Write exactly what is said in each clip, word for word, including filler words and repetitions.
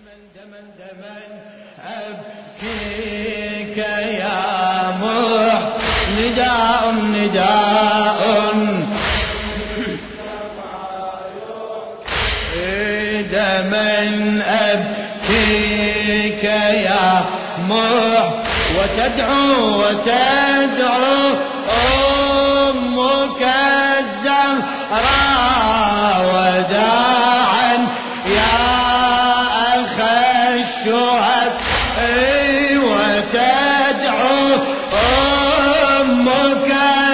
دمن دمن أبكيك يا مح نداء نداء دمن أبكيك يا مح وتدعو وتدعو أمك الزهراء وداعا يا وتدعو أمك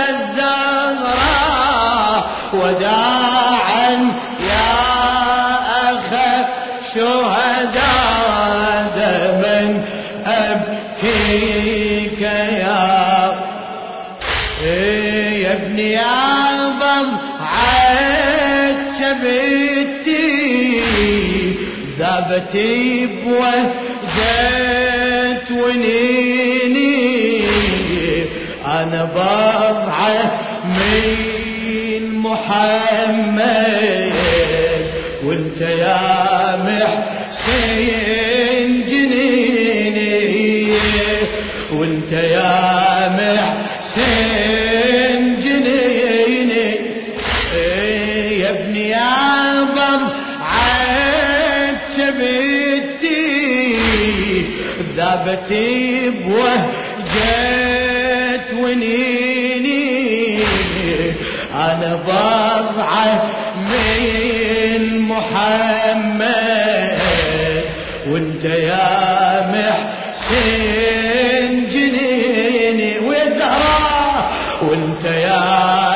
الزهراء وداعا يا أخا الشهداء دما أبكيك يا يا ابني يا ضمعة بيتي ذابتي بوجهت ونيني أنا بضعة من محمد وانت يا محسن جنيني وانت يا محسن جنيني يا ابني يا ضمعة شبيتي ذابتي بوهجت ونيني أنا بضعة من محمد وانت يا محسن جنيني ويا زهراء وانت يا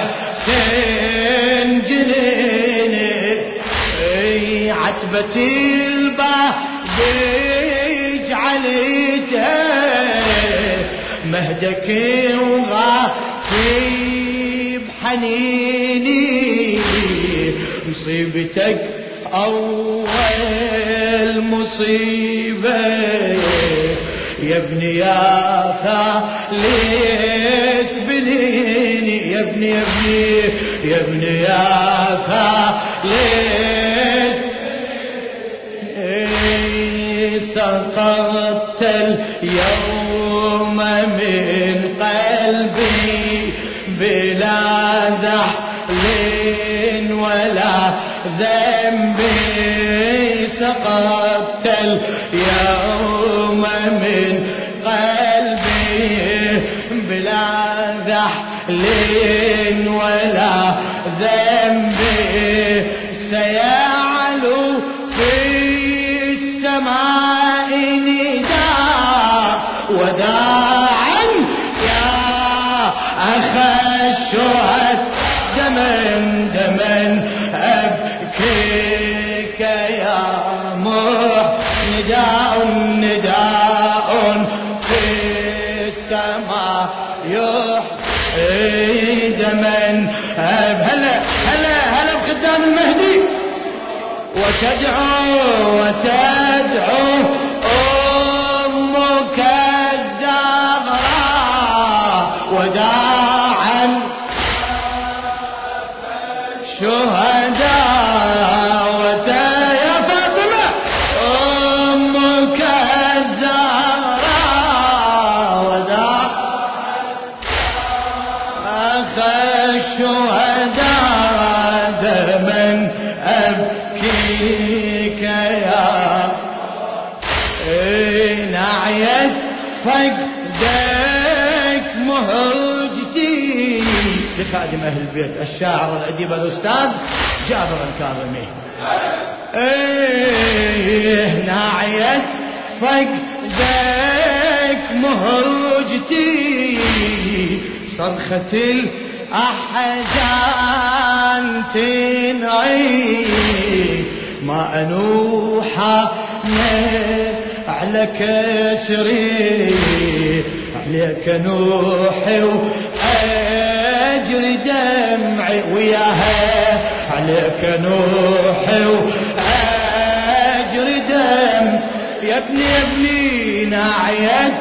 محسن جنيني عتبتي البهج عليتها مهدك وغافي بحنيني مصيبتك أول مصيبة يا ابني يا ثالث بنيني يا ابني يا ابني يا ابني يا ثالث سقطت اليوم من قلبي بلا ذحل ولا ذنب سقطت اليوم من قلبي بلا ذحل ولا ذنب سيعلو في السماء نداء وداعا يا أخا الشهداء دمن دمن أبكيك يا مح نداء نداء في السماء يحيي دمن هلا هلا هلا بخدام المهدي وتدعو وتدعو أمك الزهراء وداعا شهداء ويا فاطمة أمك الزهراء وداعا أخا الشهداء دما أبكيك يا نعيت فقدك مهجتي لخادم أهل البيت الشاعر الأديب الأستاذ جابر الكاظمي ايه نعيت فقدك مهجتي صرخة الأحزان تنعي ما أنوحى على كسري عليك نوحي وأجري دمعي وياها عليك نوحي وأجري دم يا ابني يا ابني ناعية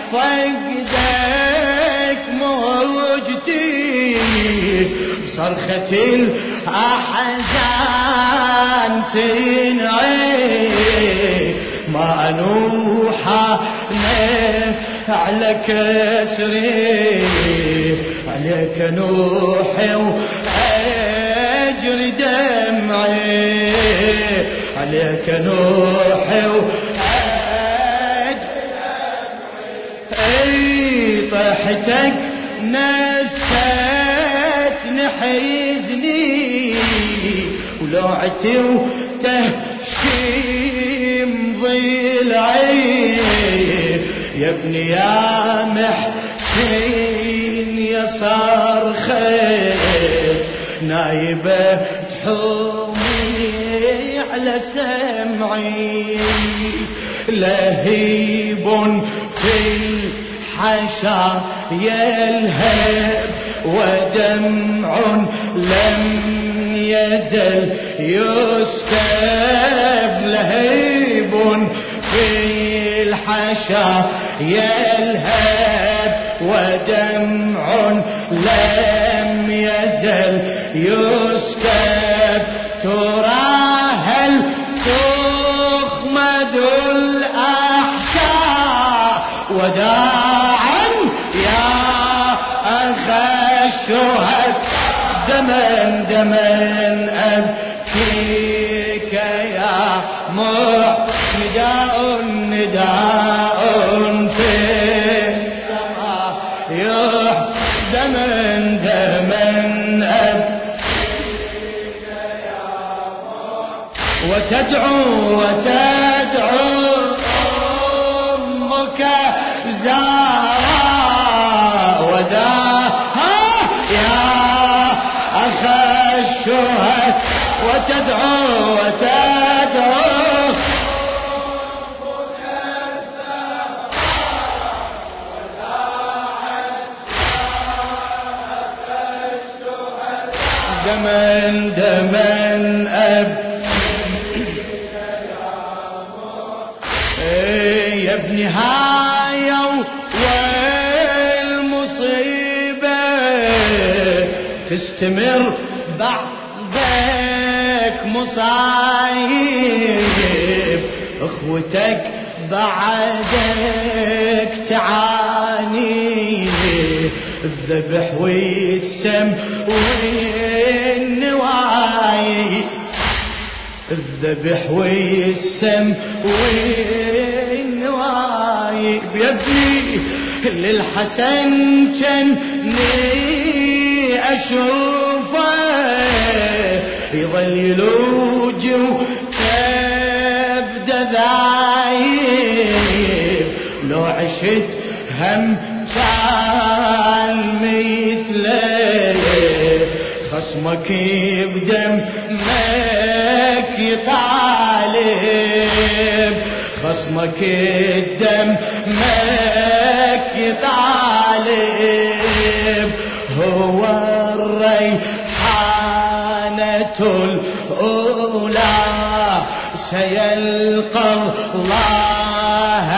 فقدك موجتي صرخة الأحزان تنعي ما نوحى على كسري عليك نوحي وأجري دمعي عليك نوحي وأجري دمعي طيحتك نستني حزني ولوعتي وتهشيم ضلعي يا ابني يا محسين يا صرخت نايبة تحومي على سمعي لهيب في الحشا يلهب ودمع لم يزل يسكب لهيب في الحشا يلهب ودمع لم يزل يسكب ترى هل تخمد الأحشاء وداعا يا أخا الشهد دمن دمن أبكيك يا نداء نداء في السماء يح دمن دمن أبكيك يا وتدعو وتدعو أمك زهراء وداها يا أخا الشهد وتدعو وتدعو دمن دمن أب يا ابني هاي والمصيبة تستمر بعدك مصايب اخوتك بعدك تعاني الذبح والسم والنواي الذبح والسم والنواي بيدي للحسن جني أشوفه يظل يلوج وتبدأ ذايب لو عشت هم كان مثله خصمك بدمك يطالب خصمك بدمك يطالب هو الريحانة الأولى سيلقى الله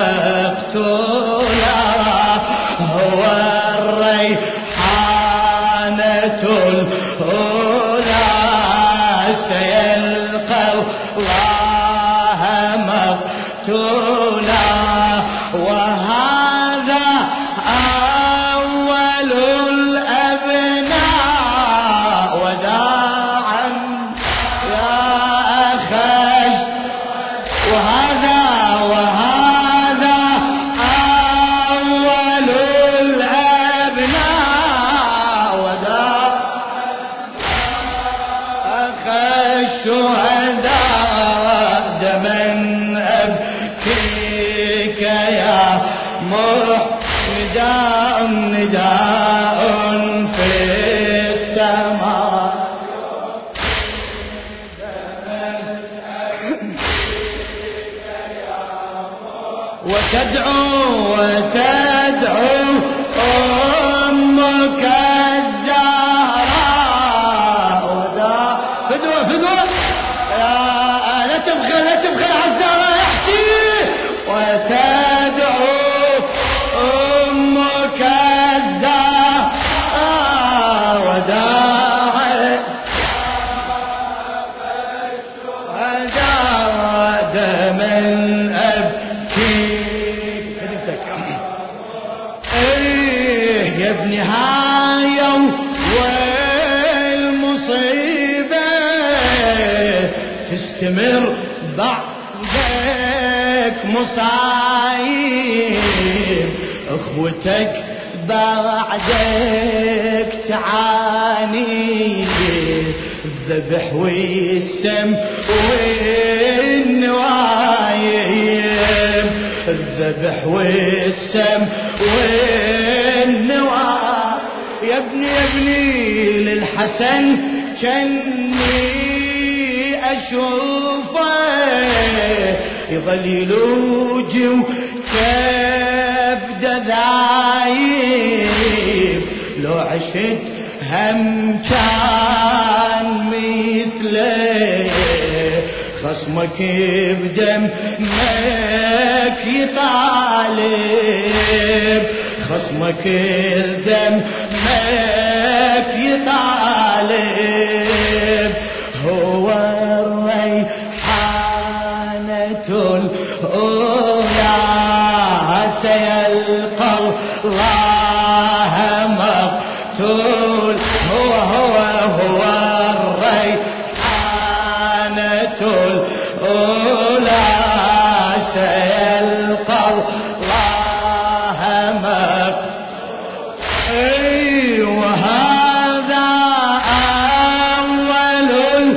مقتولا هو الريحانة الأولى سيلقى الله مقتولا وهذا أول الأبناء وداعا يا أخي وهذا وهذا أول الأبناء وداعا أخي الشهداء دمن أبكيك يا نداء نداء في السماء وتدعو وتدعو أمك الزهراء ودا فدوة فدوة يا لا تبخل لا تبخل على الزهراء يحكي وتدعو أمك الزهراء وداعي وداع دمن بنهاية والمصيبة تستمر بعدك مصايب اخوتك بعدك تعاني الذبح والسم والنوايب الذبح والسم والنوايب يا ابني يا ابني للحسن كني أشوفه يظل يلوجي وكبد ذايب لو عشت هم كان مثله خصمك بدمك يطالب خصمك بدمك يطالب هو الريحانة الأولى سيلقى الله مقتول هو هو هو الريحانة الأولى سيلقى الله مقتول أي وهذا أول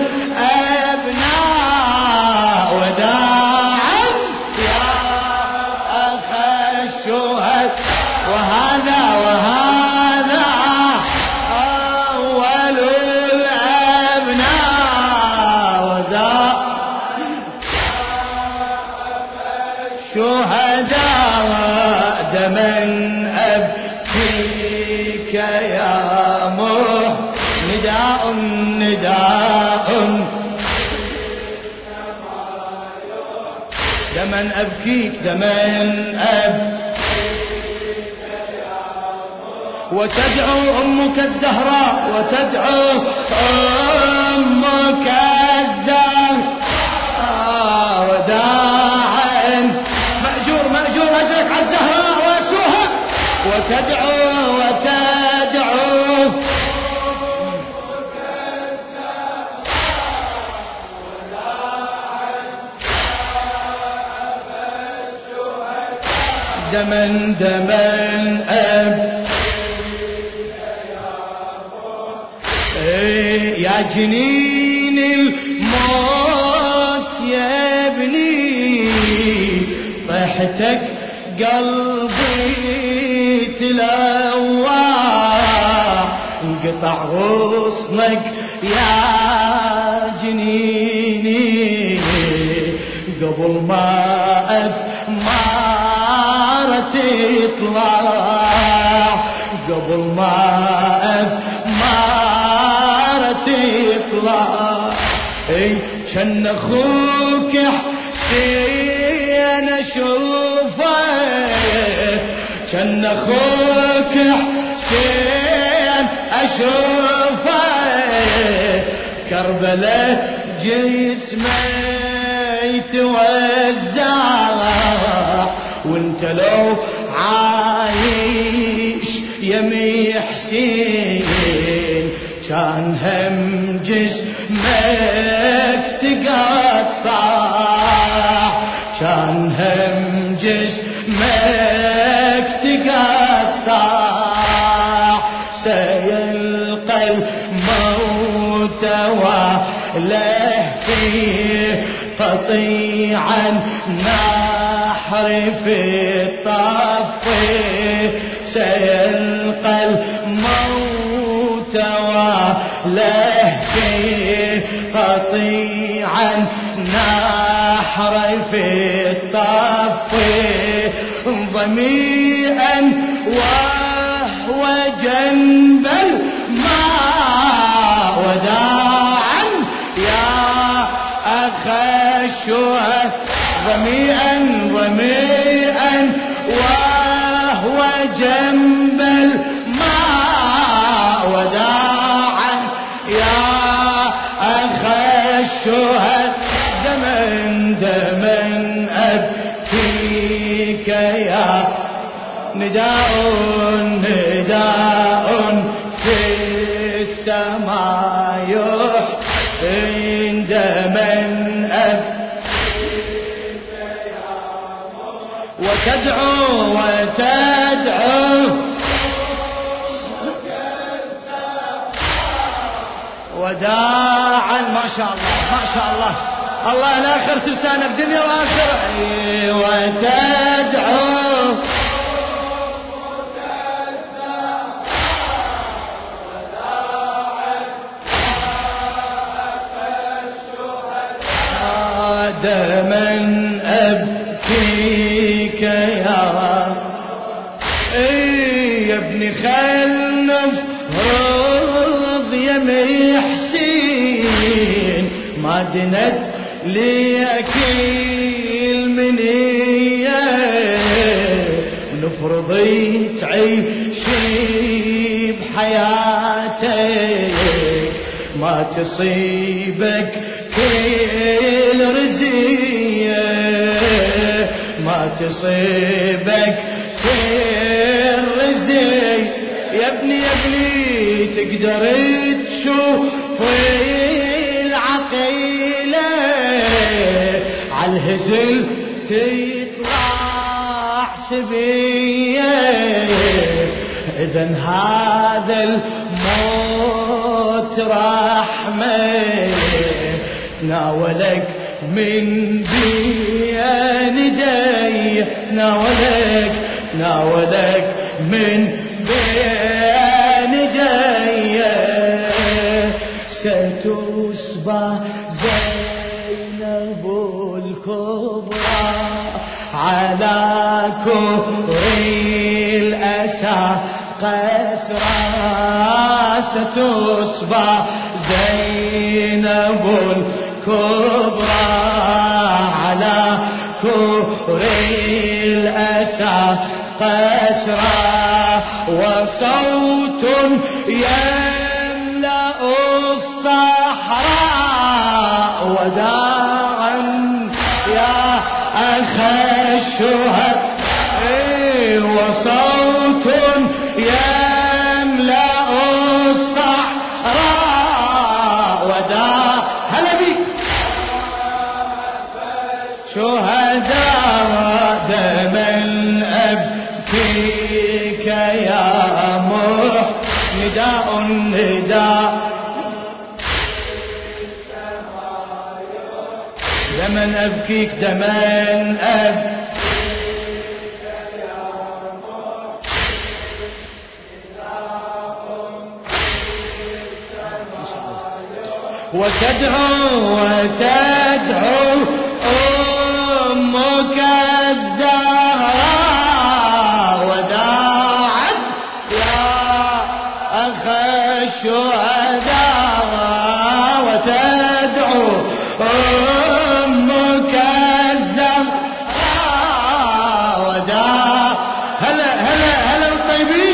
الأبناء وداعا يا أخ الشهداء وهذا وهذا أول الأبناء وداعا شهداء دما أبكيك يا مح نداء نداء دما أبكيك دما أبكيك وتدعو أمك الزهراء وتدعو أمك الزهراء وداعا مأجور مأجور أجرك على الزهراء وأسوها وتدعو وتدعو دما دما أب يا جنين الموت يا ابني طيحتك قلبي تلوى انقطع غصنك يا جنيني قبل ما أثمار تطلع قبل ما أثمار تطلع اي كان اخوك حسين اشوفه كان اخوك حسين اشوفه كربلاء جسمه يتوزع وانت لو عايش يمي حسين كان هم جسمك تقطع كان هم جسمك تقطع سيلقى الموت وله فيه قطيعا نحر في الطف سيلقى الموت وله فيه قطيعا نحر في الطف ضميئا وهو جنب الماء وداعا يا أخ الشهداء ضميئا ضميئا وهو جنب الماء وداعا يا أخ الشهداء دما دما أبكيك يا نداء نداء نداء في السماء عند من أب وتدعو وتدعو وداعا. ما شاء الله ما شاء الله، الله لا خرس لسانك دنيا واخره. وتدعو دما أبكيك يا اي يا ابني خل نفرض يا محسين ما دنت ليك المنية نفرض تعيشي بحياتك ما تصيبك كل رزية ما تصيبك كل رزية يا ابني يا ابني تقدر تشوف العقيلة عالهزل تطلع سبية إذن هذا الموت رحمة تناولك من بين يدي تناولك تناولك من بين يدي ستصبح زينب الكبرى على كري الأسى قسرى ستصبح زينب الكبرى على كري الأسى قسرى وصوت يملأ الصحراء وداعا يا أخا الشهداء وصوت يملأ الصحراء وداعا هلا بيك شهداء دما أبكيك يا مح نداء نداء دما أبكيك دما أبكيك يا مح وتدعو وتدعو أمك الزهراء وداعا يا أخا الشهداء وتدعو أمك الزهراء وداعا هلا هلا هلا الطيبين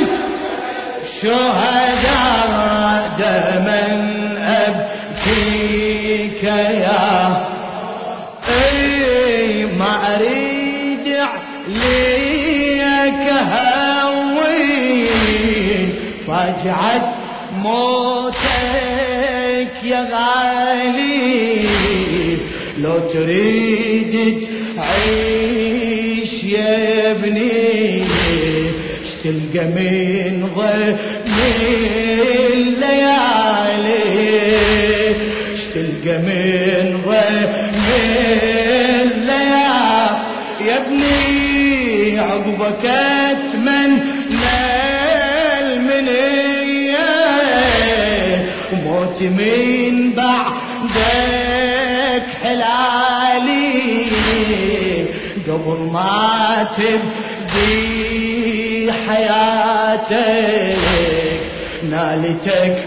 شهداء دما أبكيك يا ما أريد عليك هوين فاجعة موتك يا غالي لو تريد تعيش يا ابني اشتلقى من ضمن الليالي اشتلقى من ضمن يا ابني عقبك اتمنى المنية وموت من بعدك حلالي قبل ما تبدي حياتك نالتك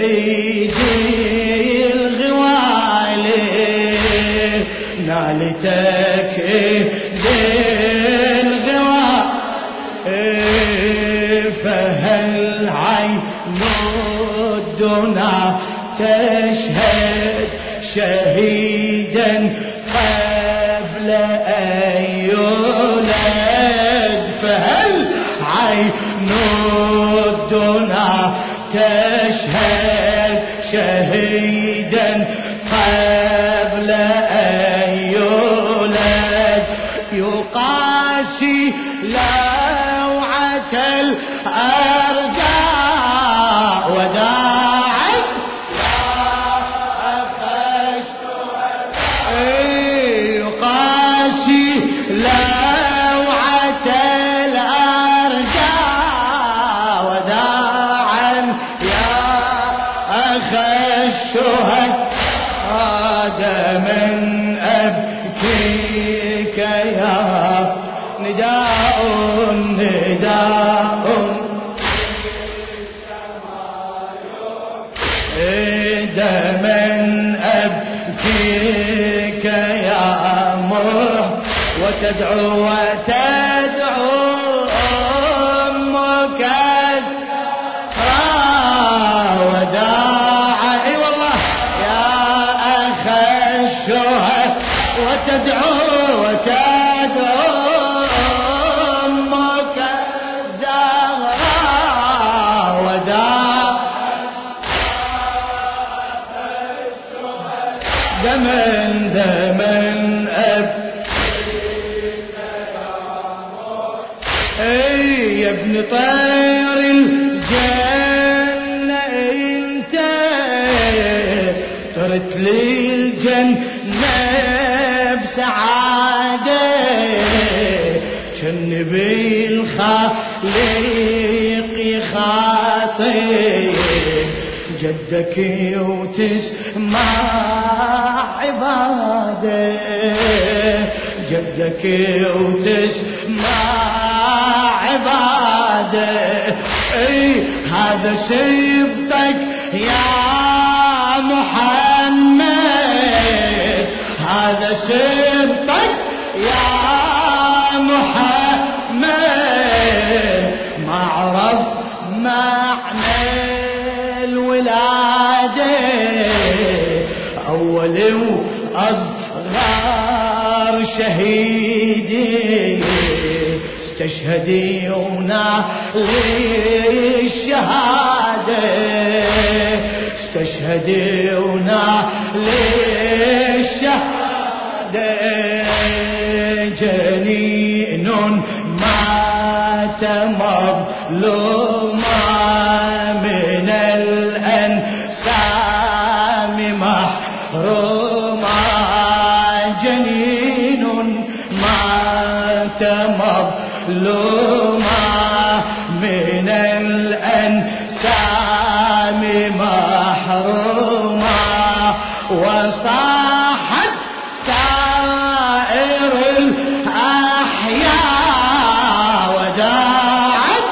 ايدي الغوالي نالتك ايدي الغوالي فهل عين الدنا تشهد شهيدا قبل أن يولد فهل عين جدودنا تشهد شهيدا قبل أن يولد يقاسي لوعة الأرجاء وداعا لا أخشت يقاسي لوعة الأرجاء وداعا يا أخا الشهداء من أبكيك يا نداء نداء من أبكيك يا مح وتدعو وتدعو أمك وداعا اي والله يا أخا الشهداء وتدعو وتدعو أمك الزهراء وداعا دمن دمن أبكيك اي يا ابن طير الجنة انت طرت لي الجنة بسعادة جنبي الخالق خاطئ جدك وتسمع عباده جدك وتسمع عباده اي هذا سبطك يا محمد هذا سبطك يا محمد ما عرف معنى الولادة أول وأصغر شهيدي استشهديونا للشهادة استشهديونا للشهادة جنين مات مظلوما من الأنسام محروما جنين مات مظلوما من الأنسام محروما وصاحت سائر الأحياء وداعت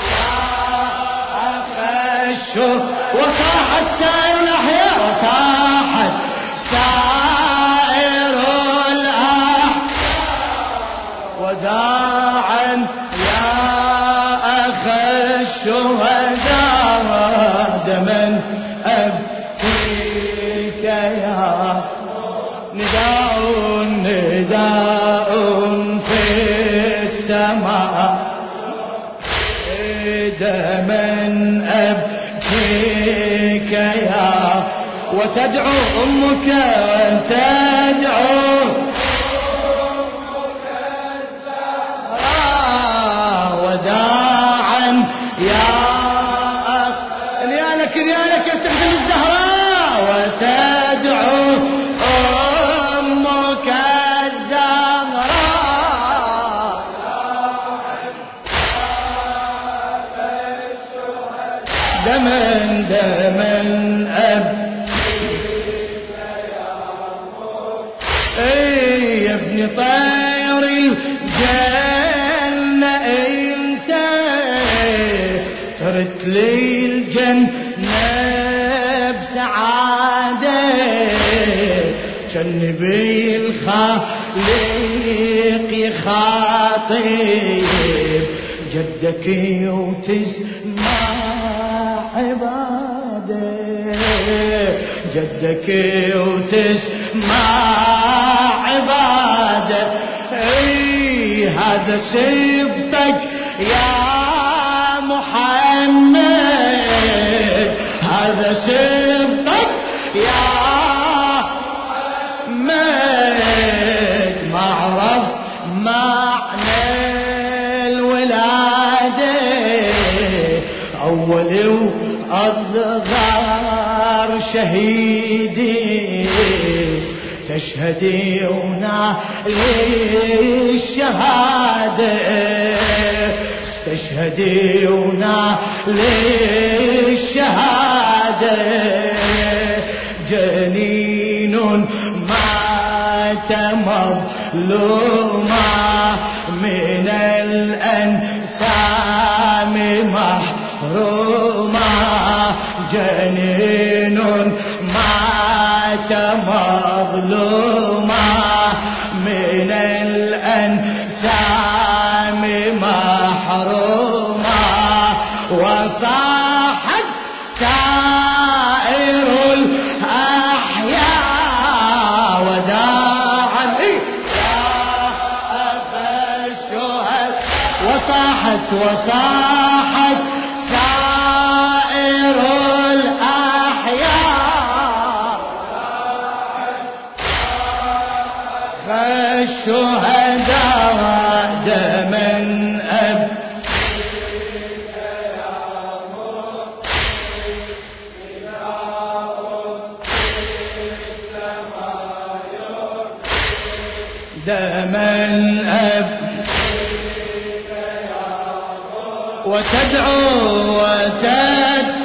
وصاحت سائر الأحياء وصاحت سائر الأحياء وداعا يا أخا الشهداء دما أبكيك يا نداء نداء في السماء دما أبكيك يا وتدعو أمك وتدعو أمك الزهراء وداعا يا أخ نيالك نيالك تخدم الزهراء وتدعو أمك الزهراء دمن دمن أبكيك يا اي يا ابن طير الجنة انت طرت لي الجنة بسعادة جنبي الخالق خاطب جدك وتسمع عباده جدك وتسمع عباده اي هذا سبطك يا محمد هذا سبطك يا محمد معرف معنى الولادة أول وأصغر شهيدي تشهدون للشهادة تشهدون للشهادة جنين مات مظلوما من الأنسام محروما جنين مات مظلوما من الأنسام محروما وصاحت سائر الأحياء وداعا يا أبا الشهداء وصاحت وصاحت سائر الأحياء فالشهداء دما أب دما أب وتدعو وتدعو